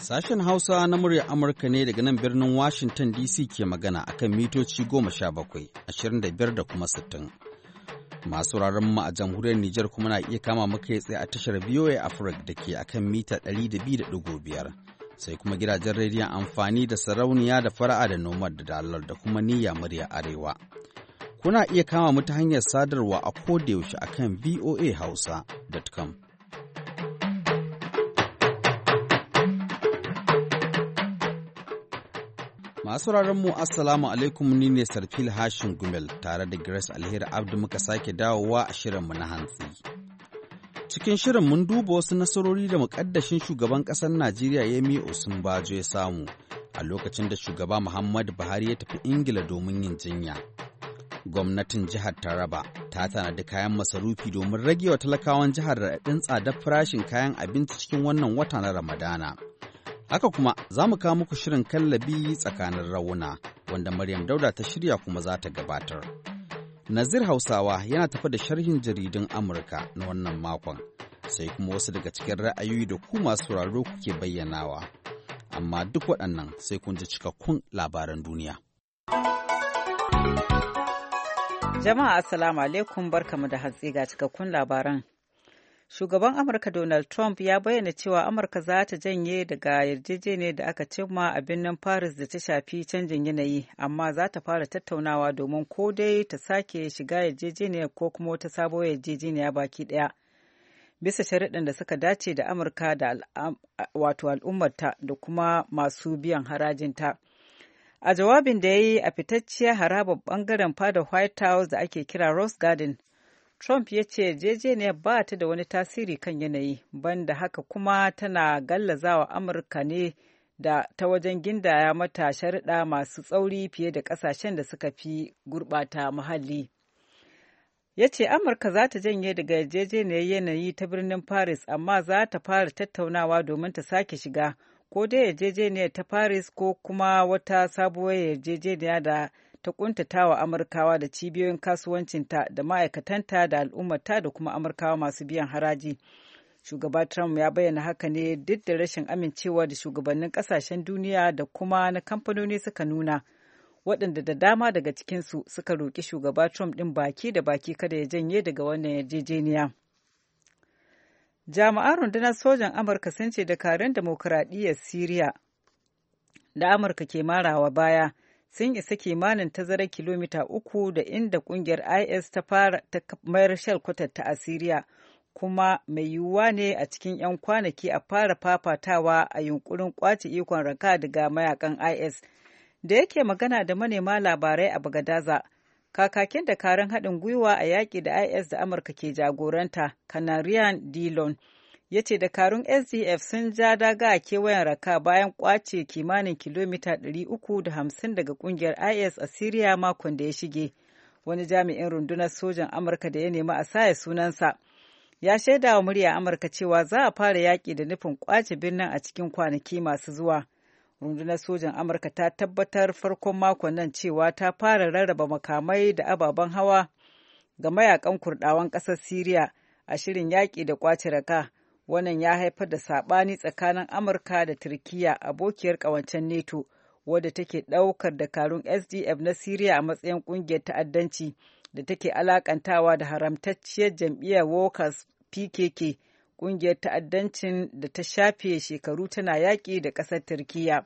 Sashen Hausa na muryar Amurka ne daga nan birnin Washington DC ke magana akan mitoci 17, 25 da kuma 60. Masu mu a jamhuriyar Nijar kuma na iya kama muka tsaye a tashar VOA Africa da ke akan mita 200.5. Sai kuma gidajen rediyon amfani da sarauniya da fara'a da nomad da dalar da kuma niyya murya arewa. Kuna iya kama mu ta hanyar sadarwa a kodayaushe akan voahausa.com. Masu mu Assalamu alaikum, ni ne Sarfil Hashin Gumel tare da Grace Alheri Abdu muka sake dawowa a shirinmu na hantsi. Cikin shirin mun duba wasu nasarori da muƙaddashin shugaban ƙasar Najeriya Yemi Osinbajo ya samu a lokacin da shugaba Muhammadu Buhari ya tafi Ingila domin yin jinya. Gwamnatin jihar Taraba ta tanadi kayan masarufi domin rage wa talakawan jihar raɗaɗin tsadar farashin kayan abinci cikin wannan wata na Ramadana. Haka kuma za mu kawo muku shirin kallabi tsakanin rauna wanda Maryam Dauda ta shirya kuma za ta gabatar. Nazir Hausawa yana tafi da sharhin jaridun Amurka na wannan makon, sai kuma wasu daga cikin ra'ayoyi da ku masu sauraro kuke bayyanawa. Amma duk waɗannan sai kun ji cikakkun labaran duniya. Jama'a Assalamu alaikum, barkamu da hantsi ga cikakkun labaran. Shugaban Amurka Donald Trump ya bayyana cewa Amurka za ta janye daga yarjejeniyar da aka cimma a birnin Paris da ta shafi canjin yanayi, amma za ta fara tattaunawa domin ko dai ta sake shiga yarjejeniyar ko kuma wata sabuwar yarjejeniya baki ɗaya. Bisa sharaɗin da suka dace da Amurka da al'ummarta da kuma masu biyan harajinta. A jawabin da ya yi a fitacciyar harabar ɓangaren fadar White House da ake kira Rose Garden, Trump ya ce yarjejeniyar ba ta da wani tasiri kan yanayi, banda haka kuma tana gallazawa Amurka ne da ta wajen gindaya mata sharuɗa masu tsauri fiye da ƙasashen da suka fi gurɓata muhalli. Ya ce Amurka za ta janye daga yarjejeniyar yanayi ta birnin Paris, amma za ta fara tattaunawa domin ta sake shiga, ko dai yarjejeniyar ta Paris ko kuma wata sabuwar yarjejeniya da ta kuntata wa Amurkawa da cibiyoyin kasuwancinta da ma'aikatanta da al'ummata da kuma Amurkawa masu biyan haraji. Shugaba Trump ya bayyana haka ne duk da rashin amincewa da shugabannin kasashen duniya da kuma na kamfanoni suka nuna, waɗanda da dama daga cikinsu suka roƙi shugaba Trump ɗin baki da baki kada ya janye daga wannan yarjejeniya. Jami'an rundunar sojan Amurka sun ce dakarun demokuraɗiyyar Siriya da Amurka ke marawa baya sun isa kimanin tazarar kilomita 3 da inda kungiyar IS ta fara ta mayar shalkwatarta a Siriya, kuma mai yiwuwa ne a cikin 'yan kwanaki a fara fafatawa a yunkurin kwace ikon Raqqa daga mayakan IS. Da yake magana da manema labarai a Bagadaza, kakakin dakarun haɗin gwiwa a yaƙi da IS da Amurka ke jagoranta, Kanarian Dillon, ya ce dakarun SDF sun ja daga a kewayen Raqqa bayan kwace kimanin kilomita 350 daga kungiyar IS a Siriya makon da ya shige. Wani jami'in rundunar sojan Amurka da ya nemi a saya sunansa ya shaida wa murya Amurka cewa za a fara yaƙi da nufin kwace birnin a cikin kwanaki masu zuwa. Rundunar sojan Amurka ta tabbatar farkon makon nan cewa ta fara rarraba makamai da ababen hawa ga mayakan Kurdawan ƙasar Siriya a shirin yaƙi da kwace Raqqa. Wannan ya haifar da saɓani tsakanin Amurka da Turkiyya, abokiyar ƙawancen NATO, wadda take ɗaukar dakarun SDF na Siriya a matsayin ƙungiyar ta'addanci da take alaƙantawa da haramtacciyar jam'iyyar Workers PKK, ƙungiyar ta'addancin da ta shafe shekaru tana yaƙi da ƙasar Turkiyya.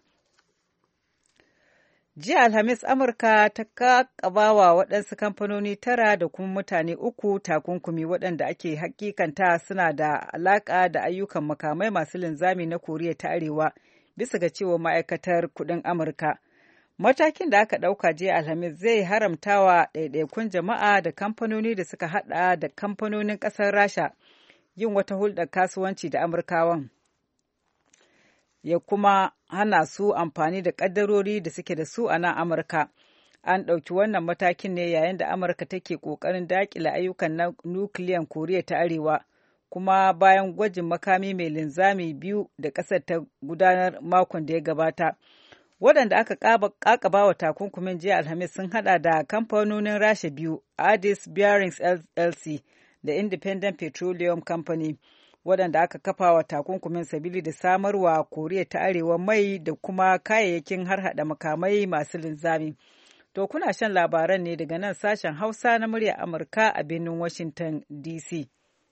Jiya Alhamis, Amurka ta ƙaƙabawa waɗansu kamfanoni 9 da kuma mutane 3 takunkumi waɗanda ake hakikanta suna da alaƙa da ayyukan makamai masu linzami na Koriya ta Arewa, bisa ga cewa ma'aikatar kuɗin Amurka. Matakin da aka ɗauka jiya Alhamis zai haramtawa ɗaiɗaikun jama'a da kamfanoni da suka haɗa da kamfanonin ƙasar Rasha yin wata hulɗar kasuwanci da Amurkawan. Ya kuma hana su amfani da ƙaddarori da suke da su a nan Amurka. An ɗauki wannan matakin ne yayin da Amurka take ƙoƙarin daƙile ayyukan nukiliyan Koriya ta Arewa, kuma bayan gwajin makami mai linzami 2 da ƙasar ta gudanar makon da ya gabata. Waɗanda aka ƙaƙaba wa takunkumin jiya Alhamis sun haɗa da kamfanonin Rasha 2, Addis Bearings LLC da Independent Petroleum Company. waɗanda aka kafa wa takunkumin sabili da samarwa Koriya ta Arewa mai da kuma kayayyakin harhaɗa makamai masu linzami. To kuna shan labaran ne daga nan sashen Hausa na muryar Amurka a birnin Washington DC.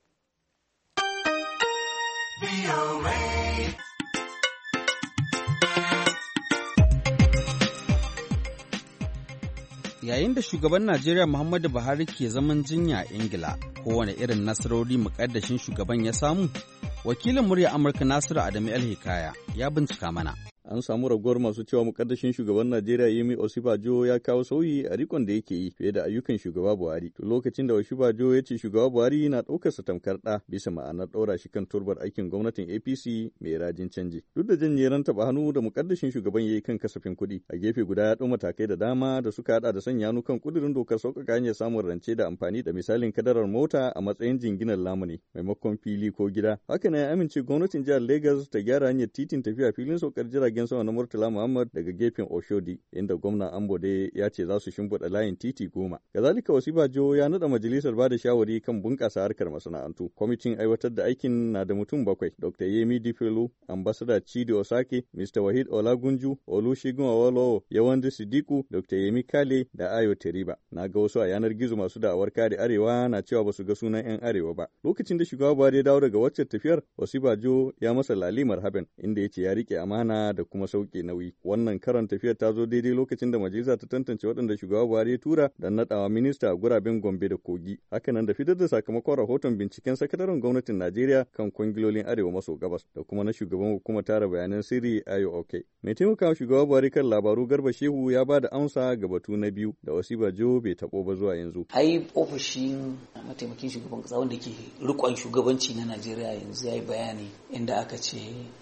Yayin da shugaban Najeriya Muhammadu Buhari ke zaman jinya a Ingila, kowane irin nasarori muƙaddashin shugaban ya samu, wakilin murya Amurka Nasiru Adamu El-Hikaya ya bincika mana. An samu raguwar masu cewa mukaddashin shugaban Najeriya Yemi Osibajo ya kawo sauyi a rikon da yake yi fiye da ayyukan shugaba Buhari. To lokacin da Osibajo ya ce shugaba Buhari na ɗaukar sa tamkar ɗa bisa ma'anar ɗaura shi kan turbar aikin gwamnatin APC mai rajin canji. Duk da janyeren taɓa hannu da mukaddashin shugaban ya yi kan kasafin kuɗi, a gefe guda ya ɗau matakai da dama da suka haɗa da sanya hannu kan ƙudurin dokar sauƙaƙa hanyar samun rance da amfani da misalin kadarar mota a matsayin jinginar lamuni maimakon fili ko gida. Haka ne ya amince gwamnatin jihar Lagos ta gyara hanyar titin tafiya filin saukar jiragen sama na Murtala Muhammad daga gefen Oshodi, inda gwamna Ambode ya ce za su shimfiɗa layin titi 10. Kazalika Osibajo ya naɗa majalisar bada shawari kan bunƙasa harkar masana'antu. Kwamitin aiwatar da aikin na da mutum 7: Dr. Yemi Difelu, Ambassador Chidi Osake, Mr. Wahid Olagunju, Olusegun Awolowo, Yewande Sidiku, Dr. Yemi Kale da Ayo Teriba. Na ga wasu a yanar gizo masu da'awar kare Arewa na cewa ba su ga sunan 'yan Arewa ba. Lokacin da shugaba Buhari ya dawo daga waccan tafiyar, Osibajo ya masa lalimar haben, inda ya ce ya riƙe amana da kuma sauƙi nauyi. Wannan karan tafiyar ta zo daidai lokacin da majalisa ta tantance waɗanda shugaba Buhari ya tura da naɗawa minista a guraben Gombe da Kogi. Hakanan da fitar da sakamakon rahoton binciken sakataren gwamnatin Najeriya kan kwangilolin Arewa maso gabas da kuma na shugaban hukumar tara bayanan sirri Ayo Oke. Mai taimakawa shugaba Buhari kan labaru Garba Shehu ya ba da amsa ga batu na biyu da Osibajo bai taɓo ba zuwa yanzu. Ai ofishin mataimakin shugaban kasa wanda ke rikon shugabanci na Najeriya yanzu ya yi bayani inda aka ce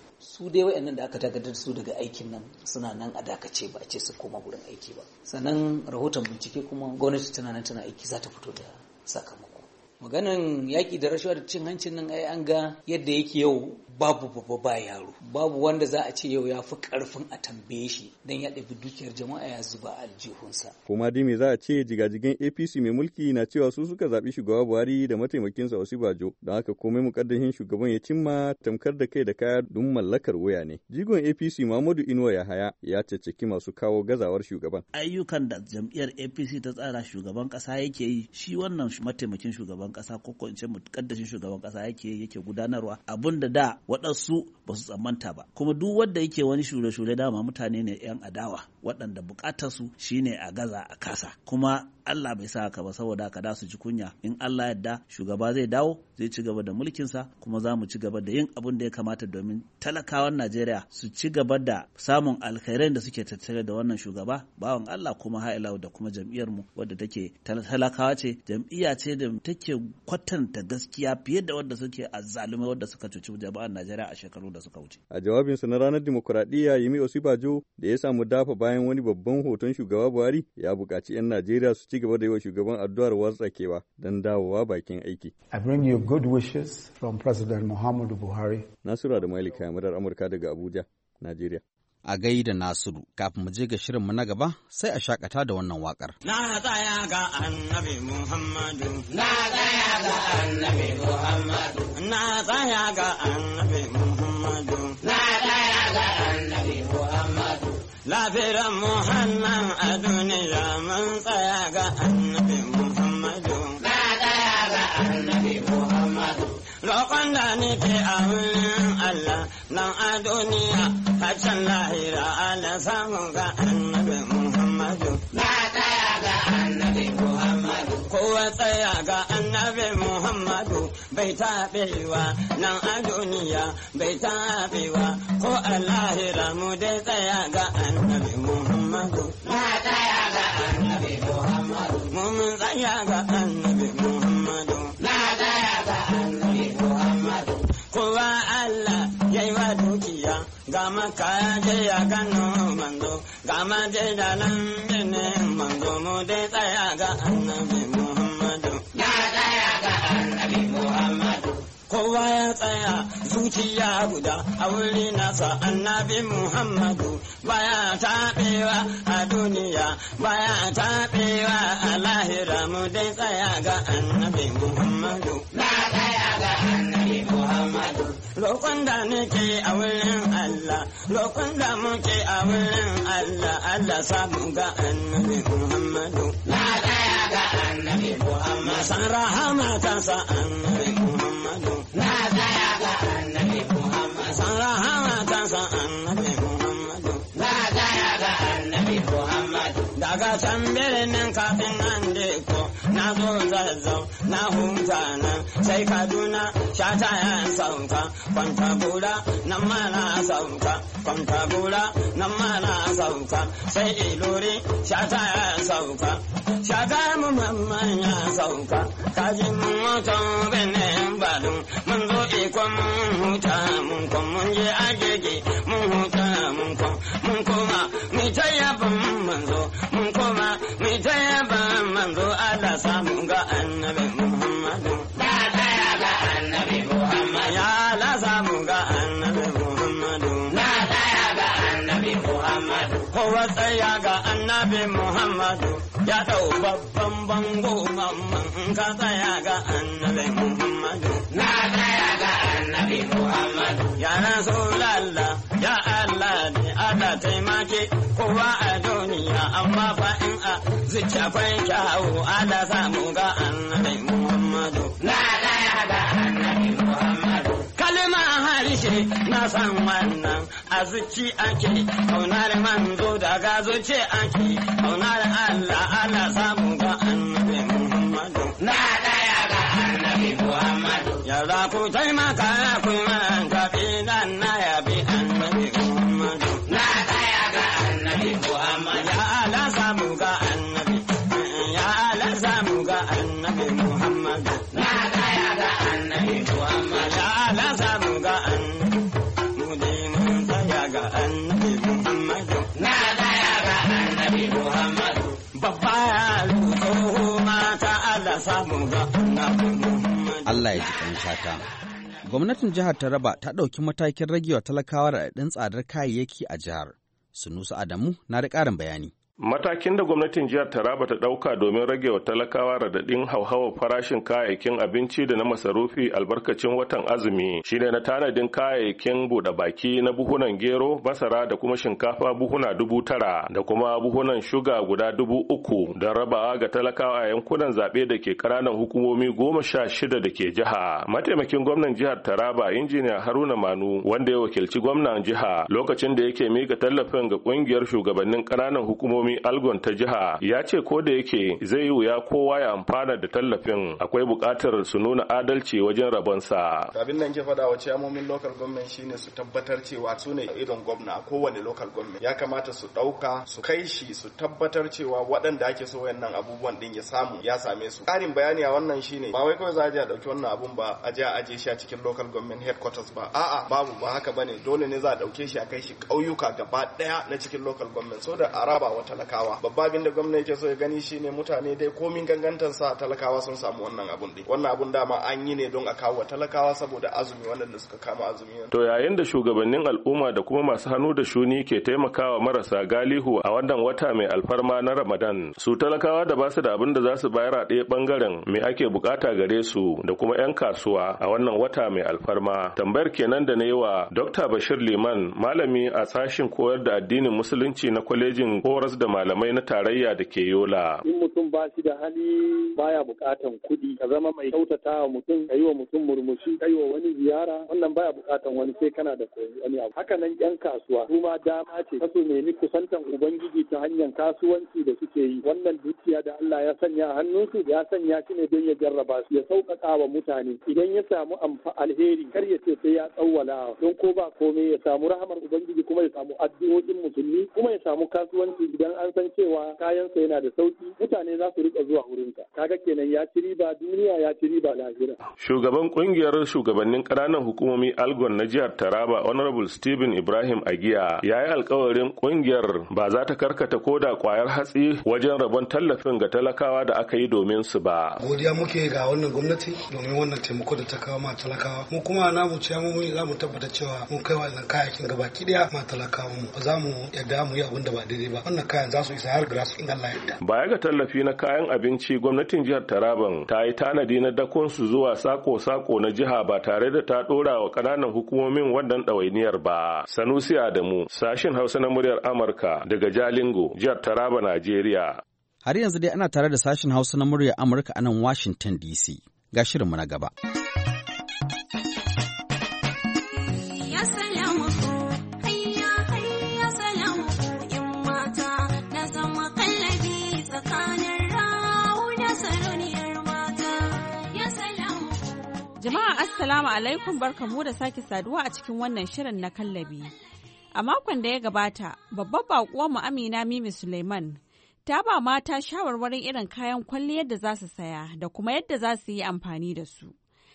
su dai wayannan da aka dakatar su daga aikin nan suna nan a dakace ba a ce su koma gurin aiki ba. Sannan rahoton bincike kuma gwamnati tana nan tana aiki za ta fito da sakamako. Maganan yaƙi da rashawa da cin hancin nan ai an ga yadda yake yau babu babba ba yaro. Babu wanda za a ce yau ya fi ƙarfin a tambaye shi don ya ɗabi dukiyar jama'a ya zuba aljihunsa. Kuma dai me za a ce jigajigan APC mai mulki na cewa su suka zaɓi shugaba Buhari da mataimakinsa Osibajo, don haka komai mukaddashin shugaban ya cimma tamkar da kai da kaya don mallakar waya ne. Jigon APC Muhammadu Inuwa Yahaya ya caccaki masu kawo gazawar shugaban. Ayyukan da jam'iyyar APC ta tsara shugaban ƙasa yake yi, shi wannan mataimakin shugaban ƙasa ko in ce mukaddashin shugaban ƙasa yake gudanarwa, abun da waɗansu ba su tsammanta ba. Kuma duk wanda yake wani shure-shure dama mutane ne 'yan adawa waɗanda buƙatarsu shine a gaza a kasa. Kuma Allah bai sa haka ba, saboda haka da su ji kunya. In Allah yadda shugaba zai dawo, zai ci gaba da mulkinsa, kuma za mu ci gaba da yin abin da ya kamata domin talakawan Najeriya su ci gaba da samun alkhairai da suke tattare da wannan shugaba bawan Allah, kuma ha'ilau da kuma jam'iyyar mu wadda take talakawa ce, jam'iyya ce da take kwatanta gaskiya fiye da wadda suke azzalumai wadda suka cuci jama'ar Najeriya a shekaru da suka wuce. A jawabinsa na ranar dimokuraɗiyya, Yemi Osibajo da ya samu dafa bayan wani babban hoton shugaba Buhari ya buƙaci 'yan Najeriya su ci gaba da yi wa shugaban addu'ar wartsakewa don dawowa bakin aiki. I bring you good wishes from President Muhammadu Buhari. Nasiru da Malika Yamurar Amurka daga Abuja, Najeriya. A gaida Nasiru, kafin mu je ga shirinmu na gaba sai a shakata da wannan wakar. Na tsaya ga annabi Muhammadu. Na tsaya ga annabi Muhammadu. Na tsaya ga annabi Muhammadu. Na tsaya ga annabi Muhammadu. Lafiran Muhammad a duniya mun tsaya ga annabi Muhammadu. Na tsaya ga annabi Muhammadu. Roƙon da nake a wurin Allah nan a duniya haccan lahira ala samu ga annabi Muhammadu. Na tsaya ga annabi Muhammadu. Kowa tsaya ga annabi Muhammadu bai taɓewa nan a duniya bai taɓewa ko a lahira mu dai tsaya ga annabi Muhammadu. Na tsaya ga annabi Muhammadu. Mun tsaya ga annabi Muhammadu. Na tsaya ga annabi Muhammadu. Kowa Allah ya yi wa dukiya ga maka je ya gano manzo ga maje da nan bene manzo mu dai tsaya ga annabi Muhammadu. Na tsaya ga annabi Muhammadu. Kowa ya tsaya zuciya guda a wuri nasa annabi Muhammadu baya taɓewa a duniya baya taɓewa a lahira mu dai tsaya ga annabi Muhammadu. Na tsaya ga annabi Muhammadu. Muhammadu. Roƙon da nake a wurin Allah, roƙon da muke a wurin Allah, Allah samu ga annabi Muhammadu. Na tsaya ga annabi Muhammadu. San rahama ta sa annabi Muhammadu. Na tsaya ga annabi Muhammadu. San rahama ta sa annabi Muhammadu. Na tsaya ga annabi Muhammadu. Daga can birnin kafin nan deko, na zo Zazzau, na huta nan, sai Kaduna, Shata ya sauka, Kwantagora, nan ma na sauka, Kwantagora, nan ma na sauka, sai Ilori, Shata ya sauka, Shata mu mamman ya sauka, kajin motan benin badun, mun zo ikon mun huta, mun je agege, mun huta, mun koma, mu ta yaban manzo, mun koma, mu ta yaban manzo, Allah samu ga annabi Muhammadu. Na tsaya ga annabi Muhammadu. Ya Allah samu ga annabi Muhammadu. Na tsaya ga annabi Muhammadu. Kowa tsaya ga annabi Muhammadu. Ya dau babban bango mamman in ka tsaya ga annabi Muhammadu. Na tsaya ga annabi Muhammadu. Ya Rasulallah, ya Allah ne Allah taimake kowa a duniya amma fa in a zuciya kwai kyawu Allah samu ga annabi Muhammadu. Na tsaya ga annabi Muhammadu. Kalma harshe na san wannan a zuci ake kaunar manzo daga zuci ake kaunar Allah Allah samu ga annabi Muhammadu. Na tsaya ga annabi Muhammadu. Yara ku taimaka ku man kafinan na yabi annabi Muhammadu. Na tsaya ga annabi Muhammadu. Ya Allah samu ga annabi. Ya Allah samu ga annabi Muhammadu. Na tsaya ga annabi Muhammadu. Ya Allah samu ga annabi. Mu dai mun tsaya ga annabi Muhammadu. Na tsaya ga annabi Muhammadu. Babba yaro mata Allah samu ga annabi Muhammadu. Allah ya ji kan shata. Gwamnatin jihar Taraba ta ɗauki matakin ragewa talakawa raɗaɗin tsadar kayayyaki a jihar. Sunusu Adamu na da ƙarin bayani. Matakin da gwamnatin jihar Taraba ta ɗauka domin rage wa talakawa radadin hauhawar farashin kayayyakin abinci da na masarufi albarkacin watan azumi shine na tanadin kayayyakin buɗe baki na buhunan gero, masara da kuma shinkafa buhuna 9,000 da kuma buhunan shuga guda 3,000 don rabawa ga talakawa a yankunan zaɓe da ke ƙananan hukumomi 16 da ke jiha. Mataimakin gwamnan jihar Taraba injiniya Haruna Manu wanda ya wakilci gwamnan jiha lokacin da yake mika tallafin ga ƙungiyar shugabannin ƙananan hukumomi Algon ta jiha ya ce ko da yake zai yi wuya kowa ya amfana da tallafin akwai buƙatar su nuna adalci wajen rabonsa. Abin nan ke faɗa wa ciyamomin local government shine su tabbatar cewa su ne irin gwamna a kowane local government ya kamata su ɗauka su kai shi su tabbatar cewa waɗanda ake so wayannan abubuwan din ya same su. Ƙarin bayani a wannan shine ba wai kawai za a je a ɗauki wannan abun ba a je a aje shi a cikin local government headquarters ba a'a babu ba haka bane dole ne za a ɗauke shi a kai shi ƙauyuka gaba ɗaya na cikin local government so da araba wa talakawa. Babba abin da gwamnati ke so ya gani shine mutane dai komin gangantar sa talakawa sun samu wannan abun din. Wannan abun dama an yi ne don a kawo talakawa saboda azumi wanda suka kama azumi. To yayin da shugabannin al'umma da kuma masu hannu da shuni ke taimakawa marasa galihu a wannan wata mai alfarma na Ramadan, su talakawa da basu da abin da za su bayar a ɗaya bangaren me ake bukata gare su da kuma 'yan kasuwa a wannan wata mai alfarma. Tambayar kenan da na yi wa Dr. Bashir Liman, malami a sashin koyar da addinin musulunci na kwalejin horas da malamai na tarayya da ke Yola. In mutum ba shi da hali baya bukatan kuɗi, ka zama mai kyautata wa mutum, ka yi wa mutum murmushi, ka yi wa wani ziyara, wannan baya bukatan wani sai kana da wani abu. Haka nan 'yan kasuwa, su ma dama ce, kasu nemi kusantan Ubangiji ta hanyar kasuwanci da suke yi. Wannan dukiya da Allah ya sanya a hannunsu, ya sanya shi ne don ya jarraba su, ya sauƙaƙa wa mutane. Idan ya samu alheri, kar ya ce sai ya tsawwala, don ko ba komai ya samu rahamar Ubangiji kuma ya samu addu'o'in musulmi, kuma ya samu kasuwanci idan an san cewa kayansa yana da sauki mutane za su rika zuwa wurinka kaga kenan ya ci riba duniya ya ci riba lahira. Shugaban kungiyar shugabannin ƙananan hukumomi Algon na jihar Taraba Honorable Stephen Ibrahim Agiya ya yi alkawarin kungiyar ba za ta karkata koda kwayar hatsi wajen rabon tallafin ga talakawa da aka yi domin su ba. Godiya muke ga wannan gwamnati domin wannan taimako da ta kawo ma talakawa. Mu kuma na mu ciyamomi za mu tabbata cewa mun kai wannan kayayyakin gabaki daya ma talakawa mu. Ba za mu yadda mu yi abin da ba daidai ba. Wannan kayan kayan za su isa har grass in Allah yadda. Baya ga tallafi na kayan abinci, gwamnatin jihar Taraban ta yi tanadi na dakon su zuwa sako-sako na jiha ba tare da ta dora wa ƙananan hukumomin wannan ɗawainiyar ba. Sanusi Adamu, sashin Hausa na muryar Amurka daga Jalingo, jihar Taraba, Najeriya. Har yanzu dai ana tare da sashin Hausa na muryar Amurka a nan Washington DC. Ga shirinmu na gaba. Jama'a Assalamu alaikum, barkamu da sake saduwa a cikin wannan shirin na kallabi. A makon da ya gabata, babbar baƙuwar mu Amina Mimi Suleiman ta ba mata shawarwarin irin kayan kwalliyar da za su saya da kuma yadda za su yi amfani da su.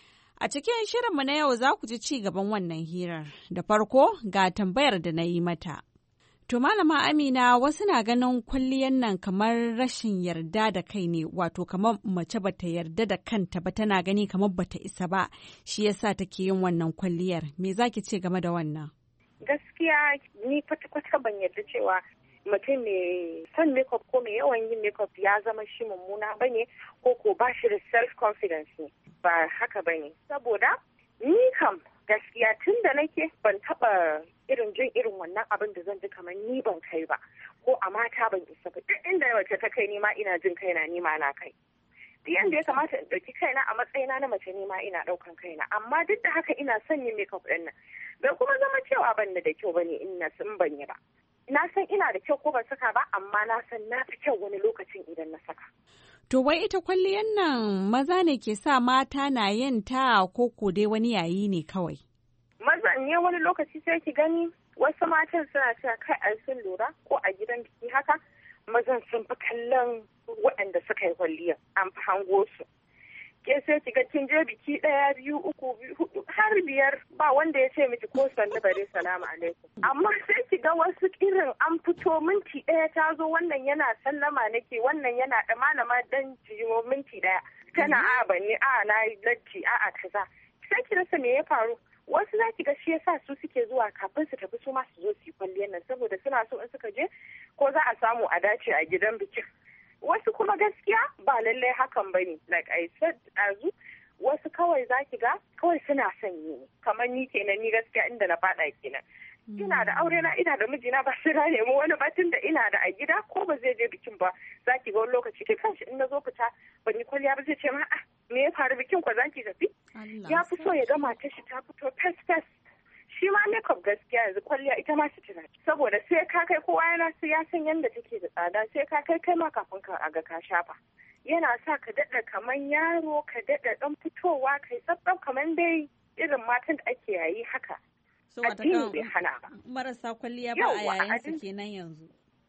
A cikin shirinmu na yau za ku ji ci gaban wannan hirar. Da farko ga tambayar da na yi mata. To Malama Amina, wasu na ganin kwalliyar nan kamar rashin yarda da kai ne, wato kamar mace bata yarda da kanta ba, tana gani kamar bata isa ba, shi yasa take yin wannan kwalliyar. Me zaki ce game da wannan? Gaskiya ni kwata-kwata ban yarda cewa mutum mai son makeup ko mai yawan yin makeup ya zama shi mummuna bane ko ba shi da self-confidence ne. Ba haka bane. Saboda ni kam gaskiya tun da nake ban taba jin irin wannan abin da zan ji kamar ni ban kai ba ko a mata ban isa ba. Duk inda mace ta kai ni ma ina jin kaina ni ma na kai. Duk yanda ya kamata in ɗauki kaina a matsayina na mace ni ma ina ɗaukan kaina, amma duk da haka ina son yin makeup ɗin nan. Bai kuma zama cewa ban da kyau bane in ban yi ba. Na san ina da kyau ko ban saka ba, amma na san na fi kyau wani lokacin idan na saka. To wai ita kwalliyar nan maza ne ke sa mata na yin ta ko dai wani yayi ne kawai? Mazan ne wani lokaci sai ki gani wasu matan suna cewa kai ai sun lura ko a gidan biki haka mazan sun fi kallon waɗanda suka yi kwalliyar, an fi hango su. Ke sai ki ga kin je biki 1, 2, 3, 4 har 5 ba wanda ya ce miki ko sannu bare salamu alaikum. Amma sai ki ga wasu irin an fito minti 1 ta zo, wannan yana sallama nake, wannan yana da malama dan jiyo minti 1 tana a banni a na yi latti a kaza. Sai ki rasa me ya faru. Wasu za ki ga shi yasa su suke zuwa kafin su tafi su ma su zo su yi kwalliyar nan saboda suna so in suka je ko za a samu a dace a gidan bikin. Wasu kuma gaskiya ba lallai hakan ba ne, like I said ɗazu, wasu kawai za ki ga kawai suna son yi kamar ni kenan, ni gaskiya inda na faɗa kenan. Ina da aure na, ina da mijina, ba sai na nemi wani batun da ina da a gida ko ba zai je bikin ba. Za ki ga wani lokaci ke kanshi in na zo fita ban yi kwalliya ba zai ce ma me ya faru bikin kwa za ki tafi? Ya fi so ya ga matar shi ta fito fes. Shi ma makeup gaskiya yanzu kwalliya ita ma sutura, saboda sai ka kai kowa yana sai ya san yadda take da tsada, sai ka kai ma kafin ka aga ka shafa. Yana sa ka daɗa kaman yaro, ka daɗa ɗan fitowa kai tsaf kaman dai irin matan da ake yayi haka. Addini bai hana ba. Marasa kwalliya ba a yayin su kenan yanzu.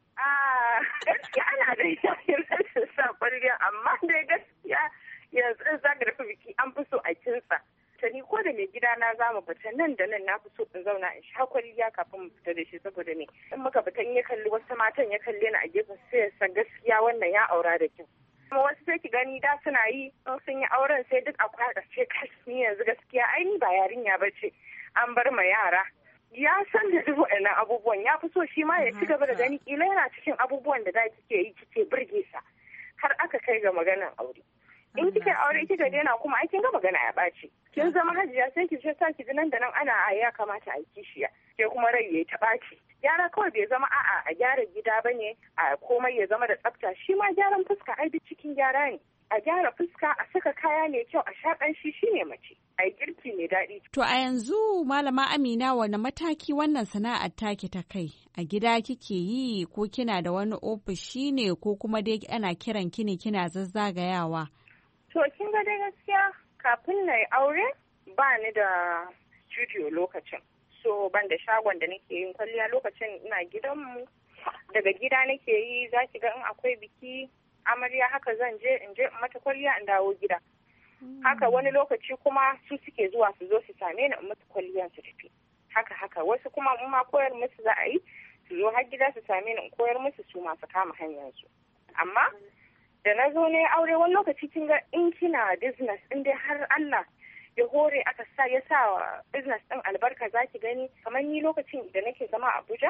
Gaskiya ana da yayin rashin sa kwalliya, amma dai gaskiya yanzu in za ka rufe biki an fi so a kinsa. Ni ko da mai gida na za mu fita nan da nan na fi so in zauna in sha kwalliya kafin mu fita da shi, saboda ne in muka fita in ya kalli wasu matan ya kalle ni a gefen sai ya san gaskiya wannan ya aura da kyau. Kuma wasu sai ki gani da suna yi sun yi auren sai duk a kwada ce kai ni yanzu gaskiya ai ni ba yarinya ba ce, an bar ma yara. Ya san da duk waɗannan abubuwan ya fi so shi ma ya ci gaba da gani kila yana cikin abubuwan da da kike yi kike burge sa har aka kai ga maganar aure. In kika aure kika daina kuma ai kin ga magana ya ɓaci. Kin zama hajiya sai ki ce sa ki nan da nan ana ya kamata a yi kishiya. Ke kuma rai yayi ta ɓaci. Gyara kawai bai zama a gyara gida bane, a komai ya zama da tsafta. Shi ma gyaran fuska ai duk cikin gyara ne. A gyara fuska, a saka kaya mai kyau, a sha ƙanshi shine mace. A yi girki mai daɗi. To a yanzu Malama Amina wani mataki wannan sana'ar take ta kai? A gida kike yi ko kina da wani ofishi ne ko kuma dai ana kiran ki ne kina zazzagayawa? To kin ga dai gaskiya kafin na yi aure ba ni da studio lokacin. So ban da shagon da nake yin kwalliya lokacin ina gidanmu. Daga gida nake yi, za ki ga in akwai biki amarya haka zan je in mata kwalliya in dawo gida. Haka wani lokaci kuma su suke zuwa su zo su same ni in mata kwalliyan su tafi. Haka wasu kuma in ma koyar musu za a yi su zo har gida su same ni in koyar musu su masu kama hanyar su. Amma da na zo ne aure wani lokaci kin ga in kina business in dai har Allah ya hore aka sa ya sa business din albarka zaki gani kamar ni lokacin da nake zama a Abuja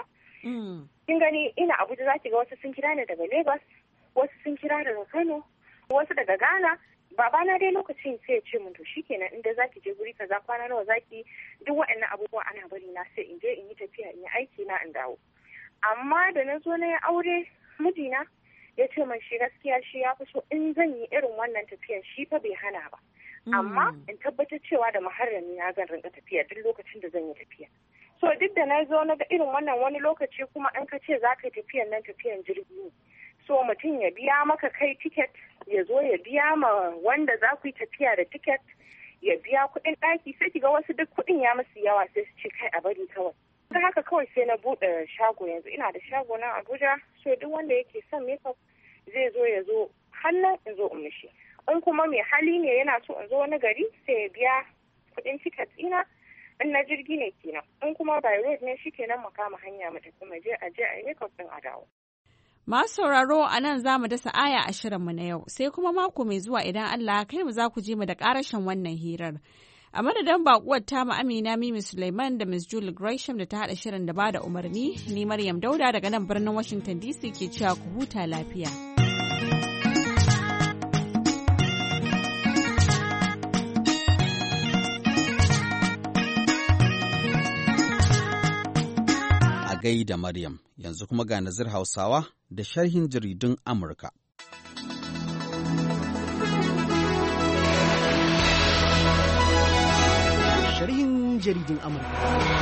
kin gani ina Abuja zaki ga wasu sun kira ni daga Lagos, wasu sun kira daga Kano, wasu daga Ghana. Babana dai lokacin sai ya ce mun to shikenan inda zaki je guri kaza kwana nawa zaki, duk waɗannan abubuwa ana bari na sai in je in yi tafiya in yi aiki na in dawo. Amma da na zo na yi aure mijina ya ce man shi gaskiya shi ya fi so in zan yi irin wannan tafiyan shi fa bai hana ba. Amma in tabbatar cewa da muharrami na zan rinka tafiya duk lokacin da zan yi tafiya. So duk da na zo na ga irin wannan wani lokaci kuma an ka ce za ka yi tafiyan nan tafiyan jirgi ne. So mutum ya biya maka kai tiket, ya zo ya biya ma wanda za ku yi tafiya da tiket, ya biya kuɗin ɗaki, sai ki ga wasu duk kuɗin ya musu yawa sai su ce kai a bari kawai. Ta haka kawai sai na buɗe shago yanzu ina da shago na Abuja, so duk wanda yake son makeup zai zo ya zo hannun in zo in mishi. In kuma mai hali ne yana so in zo wani gari sai ya biya kuɗin tiket ina in na jirgi ne kenan. In kuma by road ne shi kenan mu kama hanya mu tafi mu je a yi makeup ɗin a dawo. Masu sauraro a nan za mu dasa aya a shirinmu na yau, sai kuma mako mai zuwa idan Allah kai mu za ku ji mu da ƙarashin wannan hirar. A madadin baƙuwar tamu Amina Mimi Suleiman da Ms. Julie Gresham da ta haɗa shirin da ba da umarni, ni Maryam Dauda daga nan birnin Washington DC ke cewa ku huta lafiya. Da Maryam, yanzu kuma ga Nazir Hausawa da sharhin jaridun Amurka. Sharhin jaridun Amurka.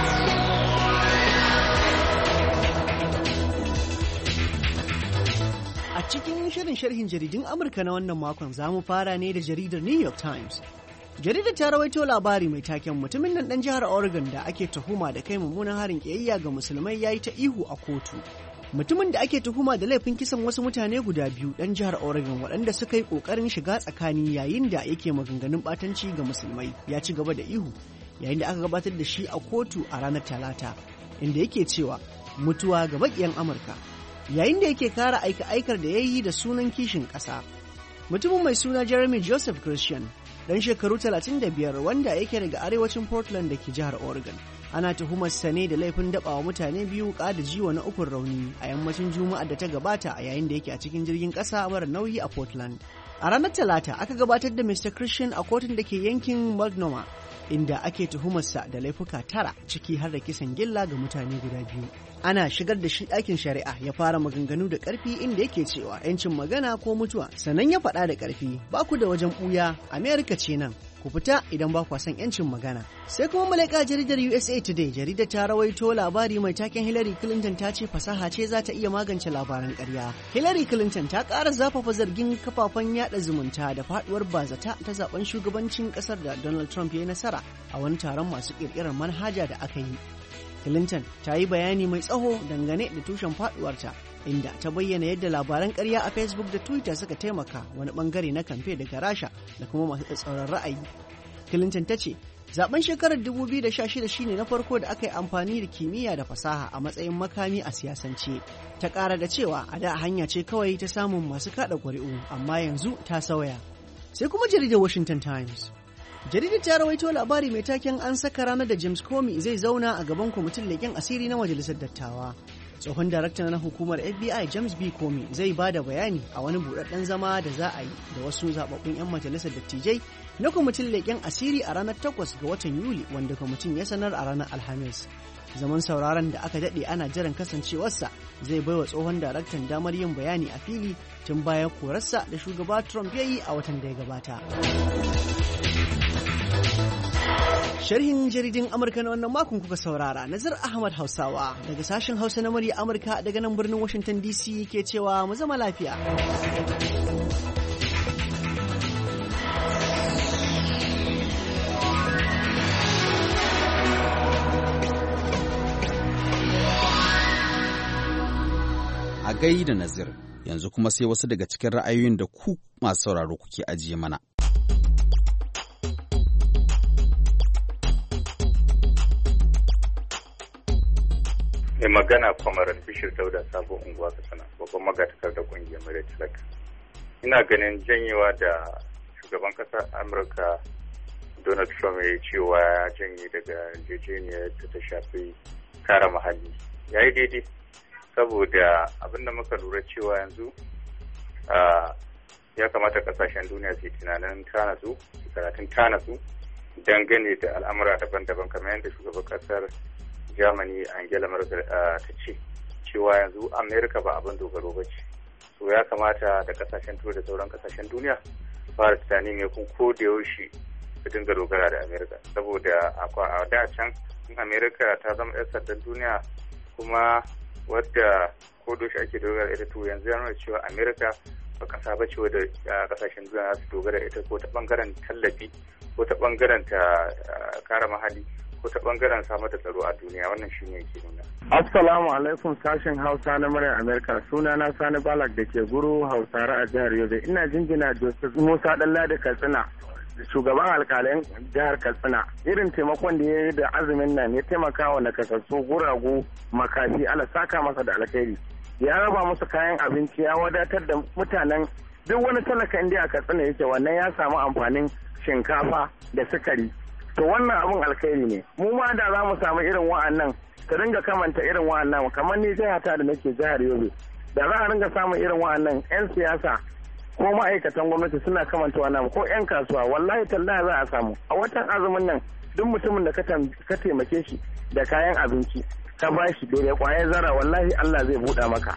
A cikin sharhin jaridun Amurka na wannan makon za mu fara ne da jaridar New York Times. Jaridar ta rawaito labari mai taken mutumin nan dan jihar Oregon da ake tuhuma da kai mummunan harin kiyayya ga musulmai yayi ta ihu a kotu. Mutumin da ake tuhuma da laifin kisan wasu mutane guda biyu dan jihar Oregon waɗanda suka yi ƙoƙarin shiga tsakani yayin da yake maganganun ɓatanci ga musulmai ya ci gaba da ihu yayin da aka gabatar da shi a kotu a ranar Talata inda yake cewa mutuwa ga baƙiyan Amurka yayin da yake kara aika-aikar da ya yi da sunan kishin ƙasa. Mutumin mai suna Jeremy Joseph Christian dan shekaru 35 wanda yake daga arewacin Portland da ke jihar Oregon. Ana tuhumarsa ne da laifin dabawa mutane biyu da jiwa na ukun rauni a yammacin Juma'a da ta gabata a yayin da yake a cikin jirgin ƙasa mara nauyi a Portland. A ranar Talata aka gabatar da Mr. Christian a kotun da ke yankin Multnomah inda ake tuhumarsa da laifuka 9 ciki har da kisan gilla ga mutane guda biyu. Ana shigar da shi ɗakin shari'a ya fara maganganu da ƙarfi inda yake cewa 'yancin magana ko mutuwa, sannan ya faɗa da ƙarfi ba ku da wajen ɓuya, Amerika ce nan, ku fita idan ba kwa son 'yancin magana. Sai kuma malaika jaridar USA Today, jaridar ta rawaito labari mai taken Hillary Clinton ta ce fasaha ce za ta iya magance labaran ƙarya. Hillary Clinton ta ƙara zafafa zargin kafafen yaɗa zumunta da faɗuwar bazata ta zaben shugabancin ƙasar da Donald Trump ya yi nasara a wani taron masu ƙirƙirar manhaja da aka yi. Clinton ta yi bayani mai tsawo dangane da tushen faduwarta inda ta bayyana yadda labaran ƙarya a Facebook da Twitter suka taimaka wani bangare na kamfe daga Rasha da kuma masu tsatsauran ra'ayi. Clinton ta ce zaben shekarar 2016 shine na farko da aka yi amfani da kimiyya da fasaha a matsayin makami a siyasance. Ta ƙara da cewa a da hanya ce kawai ta samun masu kaɗa ƙuri'u amma yanzu ta sauya. Sai kuma jaridar Washington Times. Jaridar ta rawaito labari mai taken an saka ranar da James Comey zai zauna a gaban kwamitin leƙen asiri na majalisar dattawa. Tsohon darakta na hukumar FBI James B. Comey zai ba da bayani a wani buɗaɗɗen zama da za a yi da wasu zaɓaɓɓun 'yan majalisar dattijai na kwamitin leƙen asiri a ranar 8 ga watan Yuli wanda kwamitin ya sanar a ranar Alhamis. Zaman sauraron da aka daɗe ana jiran kasancewarsa zai baiwa tsohon daraktan damar yin bayani a fili tun bayan korarsa da shugaba Trump ya yi a watan da ya gabata. Sharhin jaridin Amurka na wannan makon kuka saurara. Nazir Ahmad Hausawa daga sashen Hausa na murya Amurka daga nan birnin Washington DC ke cewa mu zama lafiya. A gaida Nazir, yanzu kuma sai wasu daga cikin ra'ayoyin da ku masu sauraro kuke ajiye mana. Mai magana kwamarar Bishir Dauda Sabo Unguwa Katsina, babban magatakar da kungiyar Murya Talaka. Ina ganin janyewa da shugaban kasar Amurka Donald Trump ya cewa ya janye daga yarjejeniyar da ta shafi kare muhalli. Ya yi daidai, saboda abin da muka lura cewa yanzu ya kamata kasashen duniya su yi tunanin tanatsu, karatun tanatsu dangane da al'amura daban-daban kamar yadda shugaban kasar Germany Angela Merkel ta ce cewa yanzu Amerika ba abin dogaro ba ce. So ya kamata da kasashen turai da sauran kasashen duniya fara tunani ne kun ko da yaushe su dinga dogara da Amerika, saboda a da can in Amerika ta zama 'yar sandan duniya kuma wadda ko da ake dogara ita, to yanzu ya nuna cewa Amerika ba kasa ba ce wadda kasashen duniya su dogara ita ko ta bangaren tallafi ko ta bangaren ta kare mahalli ko ta bangaren samar da tsaro a duniya. Wannan shi ne ke nuna. Assalamu alaikum sashen Hausa na muryar Amerika, suna na Sani Balak da ke Guru Hausare a jihar Yobe. Ina jinjina Joseph Musa Dallade Katsina, shugaban alkalin jihar Katsina, irin taimakon da ya yi da azumin nan ya taimaka wa nakasassu, guragu, makafi, Allah saka masa da alkhairi. Ya raba musu kayan abinci, ya wadatar da mutanen duk wani talaka inda a Katsina yake, wannan ya samu amfanin shinkafa da sukari. To wannan abun alkhairi ne. Mu ma da za mu samu irin wa'annan, ka dinga kamanta irin wa'annan, kamar ni jihata da nake jihar Yobe, da za a dinga samun irin wa'annan 'yan siyasa ko ma'aikatan gwamnati suna kamanta wannan, ko 'yan kasuwa, wallahi tallahi za a samu. A watan azumin nan duk mutumin da ka taimake shi da kayan abinci ka ba shi daidai kwayar zara, wallahi Allah zai buɗa maka.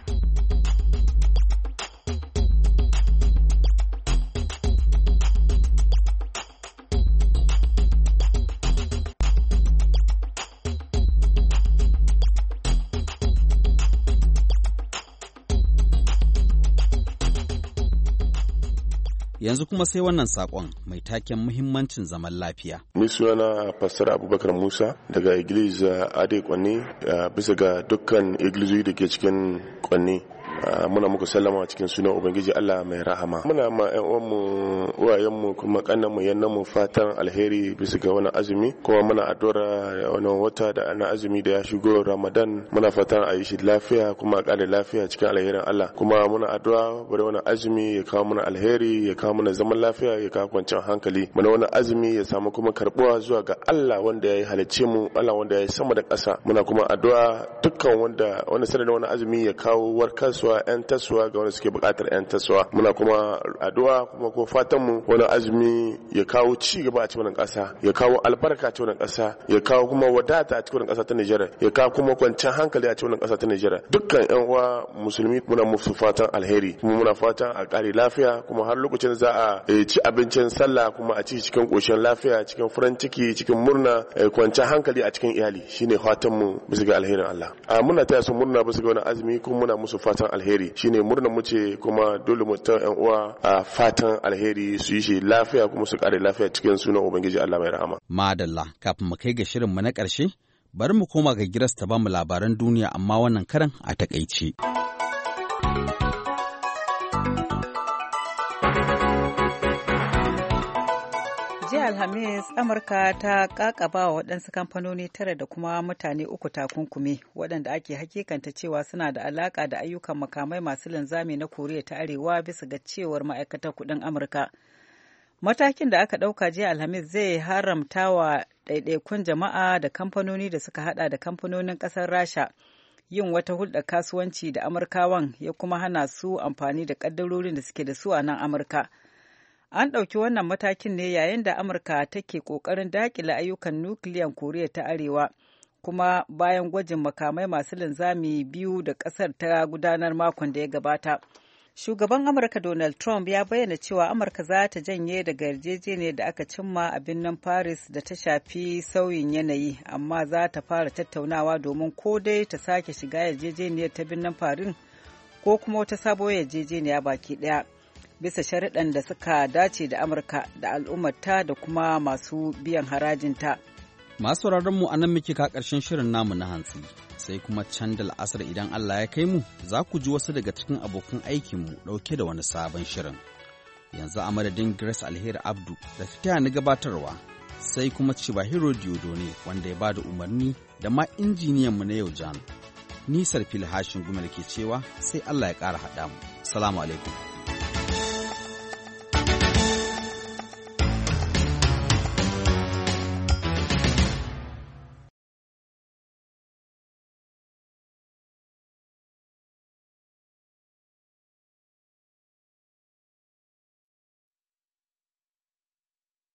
Yanzu kuma sai wannan saƙon mai taken muhimmancin zaman lafiya. Ni sunana Pastor Abubakar Musa daga Iglesia Ade Kwanne, bisa ga dukkan iglizoyi da ke cikin Kwanne. Muna muku sallama cikin sunan Ubangiji Allah mai rahama. Muna ma ƴan uwanmu, uwayenmu, kuma kannanmu, yannanmu fatan alheri bisa ga wani azumi, kuma muna addu'a wani wata da ana azumi da ya shigo Ramadan. Muna fatan a yi shi lafiya kuma a ƙare lafiya cikin alherin Allah. Kuma muna addu'a bari wani azumi ya kawo mana alheri, ya kawo mana zaman lafiya, ya kawo kwanciyar hankali. Muna wani azumi ya samu kuma karbuwa zuwa ga Allah wanda ya halicce mu, Allah wanda ya yi sama da ƙasa. Muna kuma addu'a dukkan wanda sanadin wani azumi ya kawo warkarsu 'yan tasowa ga wanda suke bukatar 'yan tasowa. Muna kuma addu'a kuma ko fatan mu wani azumi ya kawo ci gaba a cikin ƙasa, ya kawo albarka a cikin ƙasa, ya kawo kuma wadata a cikin ƙasa ta Nijar, ya kawo kuma kwanciyar hankali a cikin ƙasa ta Nijar. Dukkan 'yan uwa musulmi muna musu fatan alheri, kuma muna fatan a ƙare lafiya, kuma har lokacin za a ci abincin sallah kuma a ci cikin ƙoshin lafiya, cikin farin ciki, cikin murna, kwanciyar hankali a cikin iyali. Shine fatan mu bisa ga alherin Allah. Muna taya su murna bisa ga wani azumi, kuma muna musu fatan alheri. Shine murnar mu ce, kuma dole mu ta ƴan uwa a fatan alheri su yi shi lafiya kuma su kare lafiya cikin sunan Ubangiji Allah mai rahama. Madalla, kafin mu kai ga shirin mu na ƙarshe, bari mu koma ga Giras ta bamu labaran duniya, amma wannan karan a takaice. jiya Alhamis, Amurka ta kakaba wa waɗansu kamfanoni 9 da kuma mutane 3 takunkumi waɗanda ake hakikanta cewa suna da alaƙa da ayyukan makamai masu linzami na Koriya ta Arewa, bisa ga cewar ma'aikatar kuɗin Amurka. Matakin da aka ɗauka jiya Alhamis zai haramta wa ɗaiɗaikun jama'a da kamfanoni da suka haɗa da kamfanonin ƙasar Rasha yin wata hulɗar kasuwanci da Amurkawan, ya kuma hana su amfani da ƙaddarorin da suke da su a nan Amurka. An ɗauki wannan matakin ne yayin da Amurka take ƙoƙarin daƙile ayyukan nukiliyan Koriya ta Arewa, kuma bayan gwajin makamai masu linzami 2 da ƙasar ta gudanar makon da ya gabata. Shugaban Amurka Donald Trump ya bayyana cewa Amurka za ta janye daga yarjejeniyar da aka cimma a birnin Paris da ta shafi sauyin yanayi, amma za ta fara tattaunawa domin ko dai ta sake shiga yarjejeniyar ta birnin Paris ko kuma wata sabuwar yarjejeniya baki ɗaya, bisa sharuɗan da suka dace da Amurka da al'ummarta da kuma masu biyan harajinta. Masu mu a nan muke ka ƙarshen shirin namu na hantsi, sai kuma can da la'asar idan Allah ya kai mu, za ku ji wasu daga cikin abokan aikinmu ɗauke da wani sabon shirin. Yanzu a madadin Grace Alheri Abdu da ta taya ni gabatarwa, sai kuma Chibahiro Diodone wanda ya ba da umarni, da ma injiniyanmu na yau Jan. Ni Sarfil Hashin Gumel ke cewa sai Allah ya ƙara haɗa mu. Salamu alaikum.